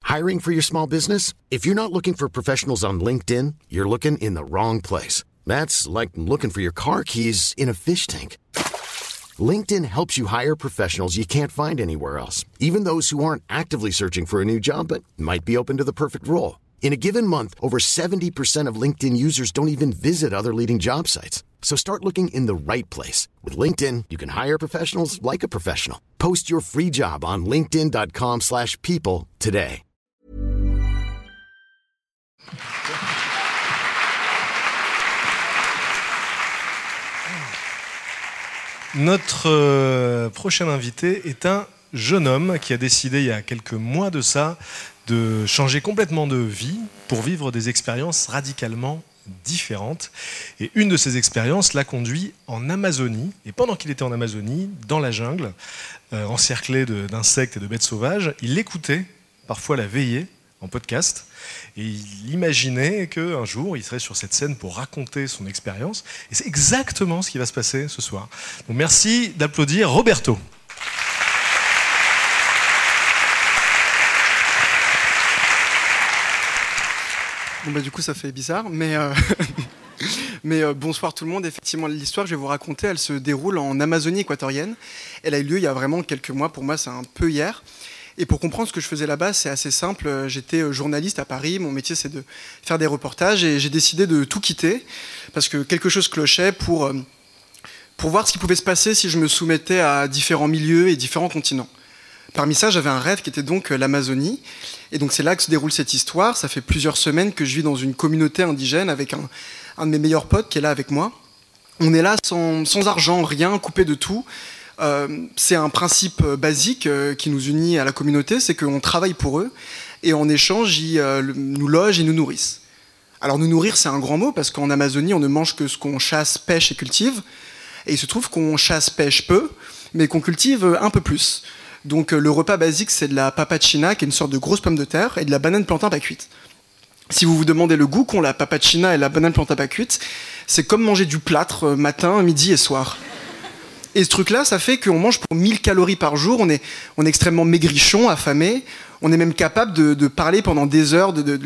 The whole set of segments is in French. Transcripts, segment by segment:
Hiring for your small business? If you're not looking for professionals on LinkedIn, you're looking in the wrong place. That's like looking for your car keys in a fish tank. LinkedIn helps you hire professionals you can't find anywhere else, even those who aren't actively searching for a new job but might be open to the perfect role. In a given month, over 70% of LinkedIn users don't even visit other leading job sites. So start looking in the right place. With LinkedIn, you can hire professionals like a professional. Post your free job on linkedin.com/people today. Notre prochain invité est un jeune homme qui a décidé il y a quelques mois de ça de changer complètement de vie pour vivre des expériences radicalement différentes. Et une de ces expériences l'a conduit en Amazonie. Et pendant qu'il était en Amazonie, dans la jungle, encerclé d'insectes et de bêtes sauvages, il écoutait parfois la veillée en podcast. Et il imaginait qu'un jour, il serait sur cette scène pour raconter son expérience. Et c'est exactement ce qui va se passer ce soir. Donc merci d'applaudir Roberto. Bon bah du coup ça fait bizarre, mais bonsoir tout le monde. Effectivement, l'histoire que je vais vous raconter, elle se déroule en Amazonie équatorienne. Elle a eu lieu il y a vraiment quelques mois. Pour moi, c'est un peu hier. Et pour comprendre ce que je faisais là-bas, c'est assez simple. J'étais journaliste à Paris. Mon métier, c'est de faire des reportages. Et j'ai décidé de tout quitter parce que quelque chose clochait pour voir ce qui pouvait se passer si je me soumettais à différents milieux et différents continents. Parmi ça, j'avais un rêve qui était donc l'Amazonie. Et donc c'est là que se déroule cette histoire. Ça fait plusieurs semaines que je vis dans une communauté indigène avec un de mes meilleurs potes qui est là avec moi. On est là sans argent, rien, coupé de tout. C'est un principe basique qui nous unit à la communauté, c'est qu'on travaille pour eux et en échange, ils nous logent et nous nourrissent. Alors nous nourrir, c'est un grand mot parce qu'en Amazonie, on ne mange que ce qu'on chasse, pêche et cultive. Et il se trouve qu'on chasse, pêche peu, mais qu'on cultive un peu plus. Donc le repas basique, c'est de la papachina, qui est une sorte de grosse pomme de terre, et de la banane plantain pas cuite. Si vous vous demandez le goût qu'ont la papachina et la banane plantain pas cuite, c'est comme manger du plâtre matin, midi et soir. Et ce truc-là, ça fait qu'on mange pour 1000 calories par jour, on est extrêmement maigrichon, affamé, on est même capable de parler pendant des heures de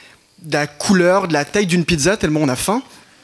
la couleur, de la taille d'une pizza, tellement on a faim.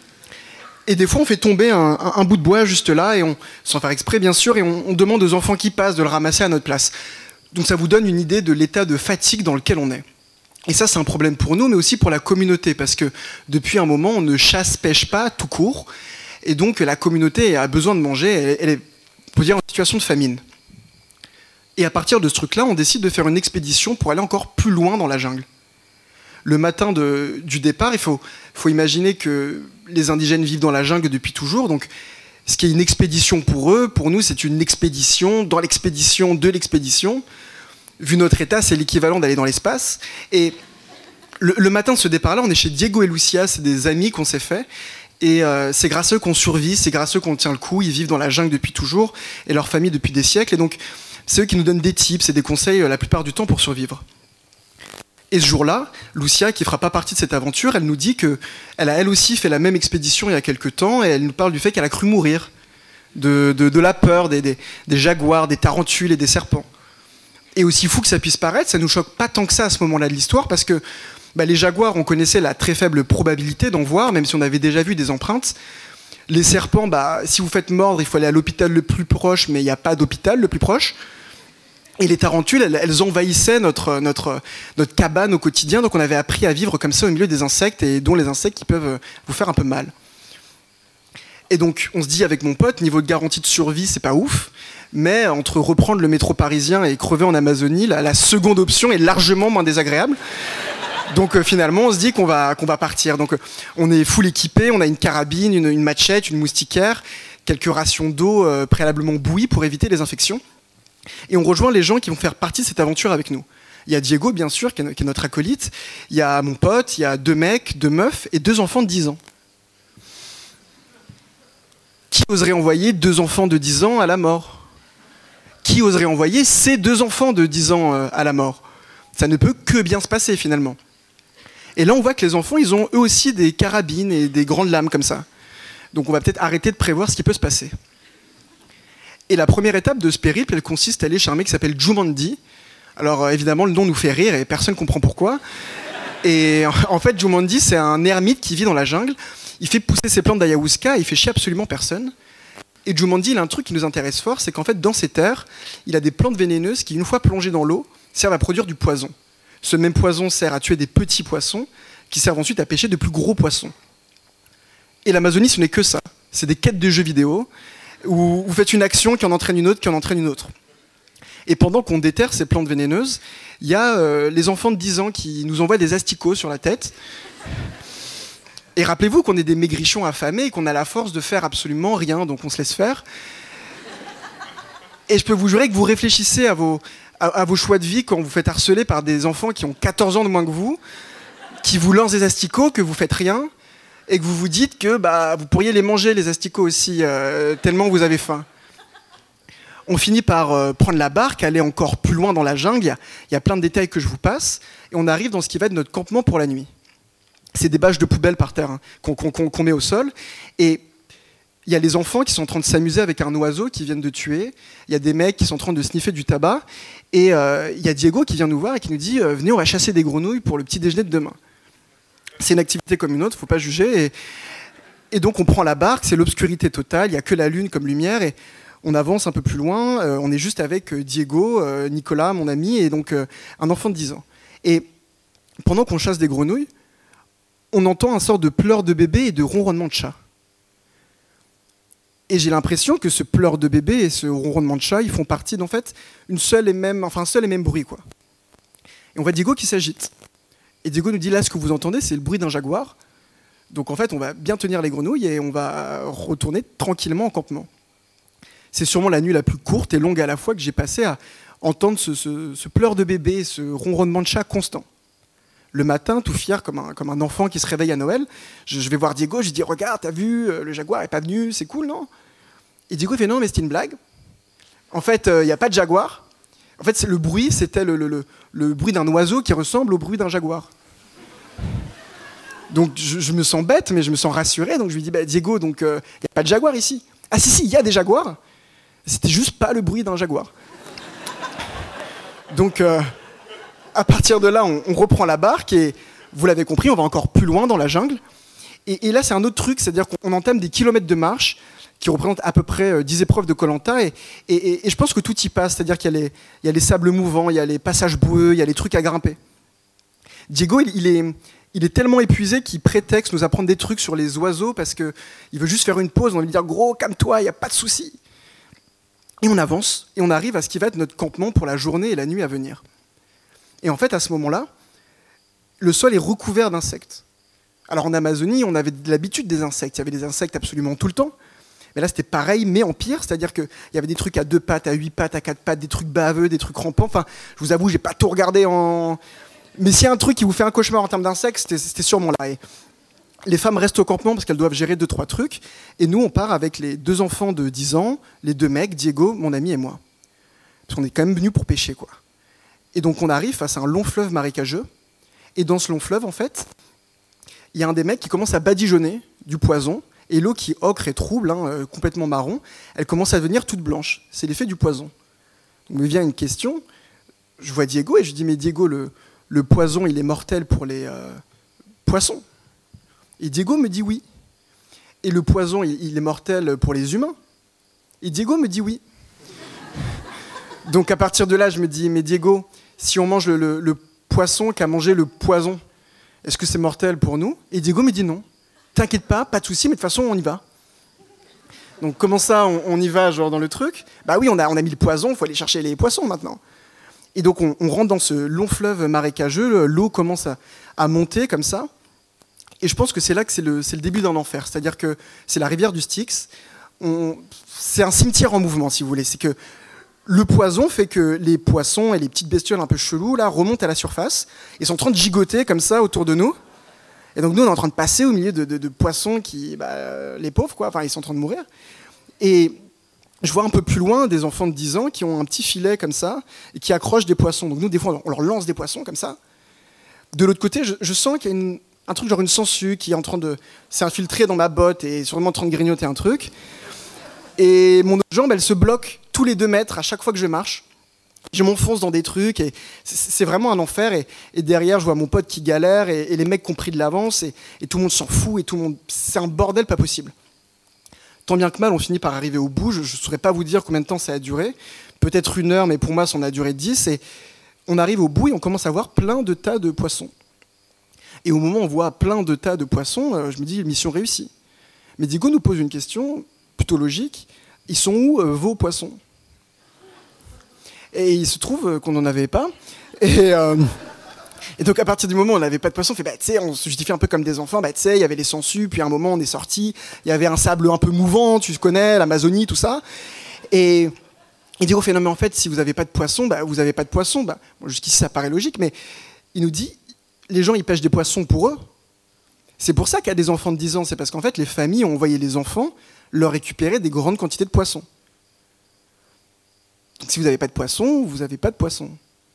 Et des fois, on fait tomber un bout de bois juste là, et sans faire exprès, bien sûr, et on demande aux enfants qui passent de le ramasser à notre place. Donc ça vous donne une idée de l'état de fatigue dans lequel on est. Et ça, c'est un problème pour nous, mais aussi pour la communauté, parce que depuis un moment, on ne chasse-pêche pas tout court, et donc la communauté a besoin de manger, elle est, on peut dire, en situation de famine. Et à partir de ce truc-là, on décide de faire une expédition pour aller encore plus loin dans la jungle. Le matin du départ, il faut imaginer que les indigènes vivent dans la jungle depuis toujours, donc ce qui est une expédition pour eux, pour nous, c'est une expédition dans l'expédition de l'expédition. Vu notre état, c'est l'équivalent d'aller dans l'espace. Et le matin de ce départ-là, on est chez Diego et Lucia, c'est des amis qu'on s'est fait. Et c'est grâce à eux qu'on survit, c'est grâce à eux qu'on tient le coup. Ils vivent dans la jungle depuis toujours, et leur famille depuis des siècles. Et donc, c'est eux qui nous donnent des tips et des conseils la plupart du temps pour survivre. Et ce jour-là, Lucia, qui ne fera pas partie de cette aventure, elle nous dit qu'elle a elle aussi fait la même expédition il y a quelques temps, et elle nous parle du fait qu'elle a cru mourir, de la peur des jaguars, des tarentules et des serpents. Et aussi fou que ça puisse paraître, ça ne nous choque pas tant que ça à ce moment-là de l'histoire, parce que les jaguars, on connaissait la très faible probabilité d'en voir, même si on avait déjà vu des empreintes. Les serpents, si vous faites mordre, il faut aller à l'hôpital le plus proche, mais il n'y a pas d'hôpital le plus proche. Et les tarentules, elles envahissaient notre cabane au quotidien, donc on avait appris à vivre comme ça au milieu des insectes, et dont les insectes qui peuvent vous faire un peu mal. Et donc on se dit avec mon pote, niveau de garantie de survie, c'est pas ouf, mais entre reprendre le métro parisien et crever en Amazonie, la seconde option est largement moins désagréable. Donc finalement, on se dit qu'on va partir. Donc on est full équipé, on a une carabine, une machette, une moustiquaire, quelques rations d'eau préalablement bouillies pour éviter les infections. Et on rejoint les gens qui vont faire partie de cette aventure avec nous. Il y a Diego, bien sûr, qui est notre acolyte. Il y a mon pote, il y a 2 mecs, 2 meufs et 2 enfants de 10 ans. Qui oserait envoyer 2 enfants de 10 ans à la mort ? Qui oserait envoyer ces 2 enfants de 10 ans à la mort ? Ça ne peut que bien se passer, finalement. Et là, on voit que les enfants, ils ont eux aussi des carabines et des grandes lames comme ça. Donc on va peut-être arrêter de prévoir ce qui peut se passer. Et la première étape de ce périple, elle consiste à aller chez un mec qui s'appelle Jumandi, Alors évidemment, le nom nous fait rire et personne ne comprend pourquoi. Et en fait, Jumanji, c'est un ermite qui vit dans la jungle. Il fait pousser ses plantes d'ayahuasca et il fait chier absolument personne. Et Jumanji, il a un truc qui nous intéresse fort, c'est qu'en fait, dans ces terres, il a des plantes vénéneuses qui, une fois plongées dans l'eau, servent à produire du poison. Ce même poison sert à tuer des petits poissons qui servent ensuite à pêcher de plus gros poissons. Et l'Amazonie, ce n'est que ça. C'est des quêtes de jeux vidéo où vous faites une action qui en entraîne une autre, qui en entraîne une autre. Et pendant qu'on déterre ces plantes vénéneuses, il y a les enfants de 10 ans qui nous envoient des asticots sur la tête. Et rappelez-vous qu'on est des maigrichons affamés et qu'on a la force de faire absolument rien, donc on se laisse faire. Et je peux vous jurer que vous réfléchissez à vos choix de vie quand vous faites harceler par des enfants qui ont 14 ans de moins que vous, qui vous lancent des asticots, que vous faites rien, et que vous vous dites que vous pourriez les manger, les asticots aussi, tellement vous avez faim. On finit par prendre la barque, aller encore plus loin dans la jungle, il y a plein de détails que je vous passe, et on arrive dans ce qui va être notre campement pour la nuit. C'est des bâches de poubelle par terre qu'on met au sol. Et il y a les enfants qui sont en train de s'amuser avec un oiseau qu'ils viennent de tuer. Il y a des mecs qui sont en train de sniffer du tabac. Et il y a Diego qui vient nous voir et qui nous dit « Venez, on va chasser des grenouilles pour le petit déjeuner de demain. » C'est une activité comme une autre, il ne faut pas juger. Et donc on prend la barque, c'est l'obscurité totale, il n'y a que la lune comme lumière. Et on avance un peu plus loin, on est juste avec Diego, Nicolas, mon ami, et donc un enfant de 10 ans. Et pendant qu'on chasse des grenouilles, on entend un sort de pleur de bébé et de ronronnement de chat. Et j'ai l'impression que ce pleur de bébé et ce ronronnement de chat, ils font partie d'en fait un seul et même bruit, quoi. Et on voit Diego qui s'agite. Et Diego nous dit là, ce que vous entendez, c'est le bruit d'un jaguar. Donc en fait, on va bien tenir les grenouilles et on va retourner tranquillement en campement. C'est sûrement la nuit la plus courte et longue à la fois que j'ai passé à entendre ce pleur de bébé, ce ronronnement de chat constant. Le matin, tout fier comme un enfant qui se réveille à Noël, je vais voir Diego, je lui dis « Regarde, t'as vu, le jaguar est pas venu, c'est cool, non ?» Et Diego fait « Non, mais c'était une blague. En fait, il n'y a pas de jaguar. En fait, le bruit, c'était le bruit d'un oiseau qui ressemble au bruit d'un jaguar. » Donc je me sens bête, mais je me sens rassuré. Donc je lui dis « Diego, il n'y a pas de jaguar ici. » « Ah si, il y a des jaguars. C'était juste pas le bruit d'un jaguar. » Donc... à partir de là, on reprend la barque et, vous l'avez compris, on va encore plus loin dans la jungle. Et là, c'est un autre truc, c'est-à-dire qu'on entame des kilomètres de marche qui représentent à peu près 10 épreuves de Koh-Lanta. Et je pense que tout y passe, c'est-à-dire qu'il y a les sables mouvants, il y a les passages boueux, il y a les trucs à grimper. Diego, il est tellement épuisé qu'il prétexte nous apprendre des trucs sur les oiseaux parce qu'il veut juste faire une pause, on va lui dire « Gros, calme-toi, il n'y a pas de souci ». Et on avance, et on arrive à ce qui va être notre campement pour la journée et la nuit à venir. Et en fait, à ce moment-là, le sol est recouvert d'insectes. Alors en Amazonie, on avait de l'habitude des insectes. Il y avait des insectes absolument tout le temps. Mais là, c'était pareil, mais en pire. C'est-à-dire qu'il y avait des trucs à 2 pattes, à 8 pattes, à 4 pattes, des trucs baveux, des trucs rampants. Enfin, je vous avoue, j'ai pas tout regardé en... Mais s'il y a un truc qui vous fait un cauchemar en termes d'insectes, c'était sûrement là. Et les femmes restent au campement parce qu'elles doivent gérer 2-3 trucs. Et nous, on part avec les 2 enfants de 10 ans, les 2 mecs, Diego, mon ami et moi. Parce qu'on est quand même venus pour pêcher, quoi. Et donc on arrive face à un long fleuve marécageux, et dans ce long fleuve, en fait, il y a un des mecs qui commence à badigeonner du poison, et l'eau qui ocre et trouble, complètement marron, elle commence à devenir toute blanche. C'est l'effet du poison. Donc me vient une question, je vois Diego, et je dis « Mais Diego, le poison, il est mortel pour les poissons ?» Et Diego me dit « Oui. » Et le poison, il est mortel pour les humains ? Et Diego me dit « Oui. » Donc à partir de là, je me dis « Mais Diego, si on mange le poisson qu'a mangé le poison, est-ce que c'est mortel pour nous ?» Et Diego me dit « Non. T'inquiète pas de souci, mais de toute façon, on y va. » Donc comment ça, on y va genre dans le truc ? Bah oui, on a mis le poison, il faut aller chercher les poissons maintenant. Et donc on rentre dans ce long fleuve marécageux, l'eau commence à monter comme ça. Et je pense que c'est là que c'est le début d'un enfer. C'est-à-dire que c'est la rivière du Styx. C'est un cimetière en mouvement, si vous voulez. C'est que le poison fait que les poissons et les petites bestioles un peu cheloues là, remontent à la surface et sont en train de gigoter comme ça autour de nous. Et donc nous, on est en train de passer au milieu de poissons qui, les pauvres, quoi, enfin, ils sont en train de mourir. Et je vois un peu plus loin des enfants de 10 ans qui ont un petit filet comme ça et qui accrochent des poissons. Donc nous, des fois, on leur lance des poissons comme ça. De l'autre côté, je sens qu'il y a un truc genre une sangsue qui est en train de s'infiltrer dans ma botte et sûrement en train de grignoter un truc. Et mon autre jambe, elle se bloque tous les 2 mètres à chaque fois que je marche. Je m'enfonce dans des trucs et c'est vraiment un enfer. Et derrière, je vois mon pote qui galère et les mecs qui ont pris de l'avance et tout le monde s'en fout et tout le monde. C'est un bordel pas possible. Tant bien que mal, on finit par arriver au bout. Je ne saurais pas vous dire combien de temps ça a duré. Peut-être 1 heure, mais pour moi, ça en a duré 10. Et on arrive au bout et on commence à voir plein de tas de poissons. Et au moment où on voit plein de tas de poissons, je me dis, mission réussie. Mais Diego nous pose une question plutôt logique. Ils sont où vos poissons ? Et il se trouve qu'on n'en avait pas. Et donc à partir du moment où on n'avait pas de poissons, on se justifie un peu comme des enfants. Il y avait les sangsues, puis à un moment on est sorti. Il y avait un sable un peu mouvant, tu connais, l'Amazonie, tout ça. Et Diego fait non mais en fait si vous n'avez pas de poissons, vous n'avez pas de poissons. Bon, jusqu'ici ça paraît logique, mais il nous dit les gens ils pêchent des poissons pour eux. C'est pour ça qu'il y a des enfants de 10 ans, c'est parce qu'en fait les familles ont envoyé les enfants leur récupérer des grandes quantités de poissons. Donc si vous n'avez pas de poissons, vous n'avez pas de poissons.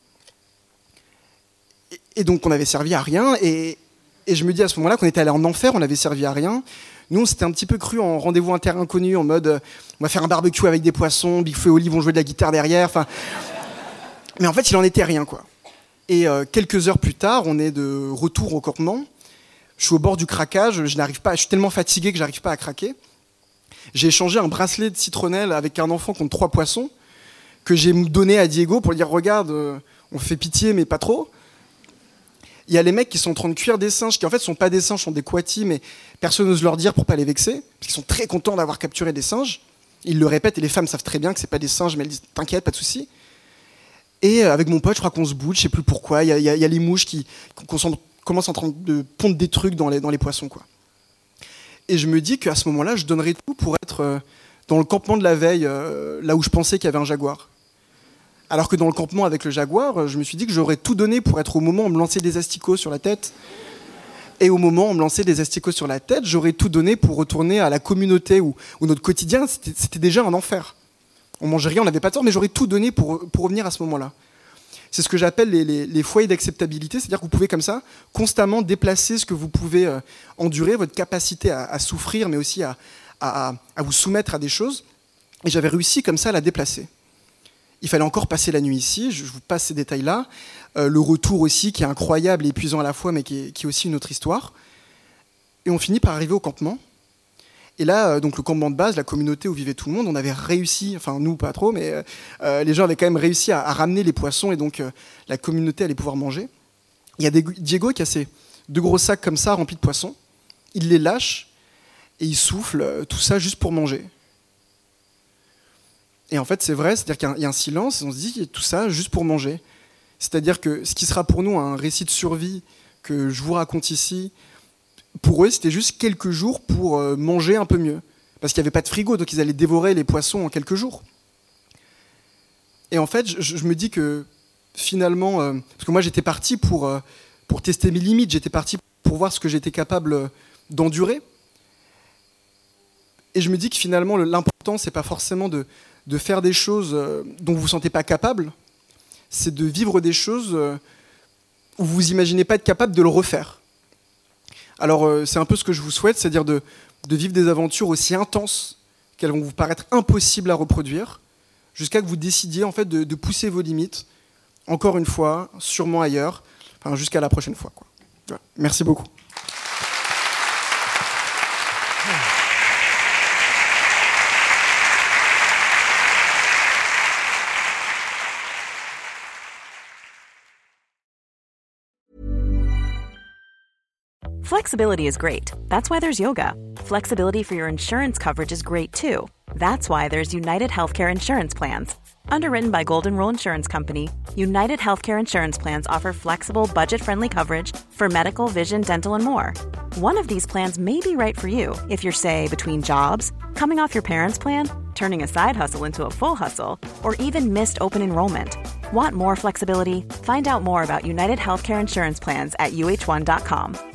Et donc on n'avait servi à rien, et je me dis à ce moment-là qu'on était allé en enfer, on n'avait servi à rien. Nous on s'était un petit peu cru en rendez-vous en terre inconnue, en mode on va faire un barbecue avec des poissons, Big Flo et Oli vont jouer de la guitare derrière, mais en fait il en était rien quoi. Et quelques heures plus tard, on est de retour au campement, je suis au bord du craquage, je suis tellement fatigué que j'arrive pas à craquer. J'ai échangé un bracelet de citronnelle avec un enfant contre 3 poissons que j'ai donné à Diego pour lui dire regarde, on fait pitié mais pas trop. Il y a les mecs qui sont en train de cuire des singes, qui en fait sont pas des singes, sont des coatis, mais personne n'ose leur dire pour pas les vexer, parce qu'ils sont très contents d'avoir capturé des singes. Ils le répètent et les femmes savent très bien que c'est pas des singes, mais elles disent t'inquiète, pas de souci. Et avec mon pote, je crois qu'on se bouge, je sais plus pourquoi. Il y a les mouches qui commencent en train de pondre des trucs dans les poissons quoi. Et je me dis qu'à ce moment-là, je donnerais tout pour être dans le campement de la veille, là où je pensais qu'il y avait un jaguar. Alors que dans le campement avec le jaguar, je me suis dit que j'aurais tout donné pour être au moment où on me lançait des asticots sur la tête. Et au moment où on me lançait des asticots sur la tête, j'aurais tout donné pour retourner à la communauté où notre quotidien, c'était déjà un enfer. On mangeait rien, on n'avait pas tort, mais j'aurais tout donné pour revenir à ce moment-là. C'est ce que j'appelle les foyers d'acceptabilité, c'est-à-dire que vous pouvez comme ça constamment déplacer ce que vous pouvez endurer, votre capacité à souffrir, mais aussi à vous soumettre à des choses. Et j'avais réussi comme ça à la déplacer. Il fallait encore passer la nuit ici, je vous passe ces détails-là. Le retour aussi, qui est incroyable et épuisant à la fois, mais qui est aussi une autre histoire. Et on finit par arriver au campement. Et là, donc le campement de base, la communauté où vivait tout le monde, on avait réussi, enfin nous pas trop, mais les gens avaient quand même réussi à ramener les poissons, et donc la communauté allait pouvoir manger. Il y a Diego qui a ces 2 gros sacs comme ça, remplis de poissons. Il les lâche, et il souffle tout ça juste pour manger. Et en fait, c'est vrai, c'est-à-dire qu'il y a un silence, et on se dit tout ça juste pour manger. C'est-à-dire que ce qui sera pour nous un récit de survie que je vous raconte ici, pour eux, c'était juste quelques jours pour manger un peu mieux. Parce qu'il n'y avait pas de frigo, donc ils allaient dévorer les poissons en quelques jours. Et en fait, je me dis que finalement, parce que moi j'étais parti pour tester mes limites, j'étais parti pour voir ce que j'étais capable d'endurer. Et je me dis que finalement, l'important, c'est pas forcément de faire des choses dont vous ne vous sentez pas capable, c'est de vivre des choses où vous n'imaginez pas être capable de le refaire. Alors c'est un peu ce que je vous souhaite, c'est-à-dire de vivre des aventures aussi intenses qu'elles vont vous paraître impossibles à reproduire, jusqu'à que vous décidiez en fait de pousser vos limites, encore une fois, sûrement ailleurs, enfin, jusqu'à la prochaine fois, quoi. Voilà. Merci beaucoup. Flexibility is great. That's why there's yoga. Flexibility for your insurance coverage is great too. That's why there's United Healthcare Insurance Plans. Underwritten by Golden Rule Insurance Company, United Healthcare Insurance Plans offer flexible, budget-friendly coverage for medical, vision, dental, and more. One of these plans may be right for you if you're, say, between jobs, coming off your parents' plan, turning a side hustle into a full hustle, or even missed open enrollment. Want more flexibility? Find out more about United Healthcare Insurance Plans at uh1.com.